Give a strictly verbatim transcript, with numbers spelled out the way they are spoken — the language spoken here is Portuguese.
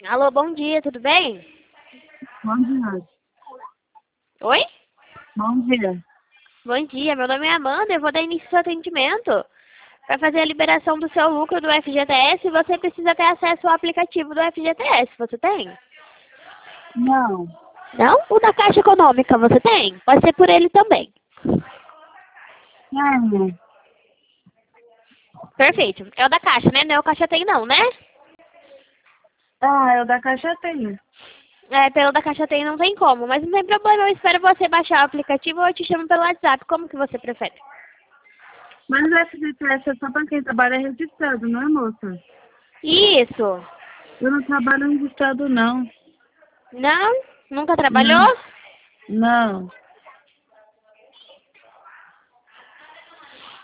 Alô, bom dia, tudo bem? Bom dia. Oi? Bom dia. Bom dia, meu nome é Amanda, eu vou dar início ao seu atendimento. Para fazer a liberação do seu lucro do F G T S, você precisa ter acesso ao aplicativo do F G T S, você tem? Não. Não? O da Caixa Econômica, você tem? Pode ser por ele também. Tenho. Perfeito. É o da Caixa, né? Não é o Caixa Tem não, né? Ah, eu da Caixa tenho. É, pelo da Caixa Tem não tem como, mas não tem problema, eu espero você baixar o aplicativo ou eu te chamo pelo WhatsApp, como que você prefere? Mas o F G T S é só para quem trabalha registrado, não é, moça? Isso. Eu não trabalho registrado, não. Não? Nunca Não. trabalhou? Não.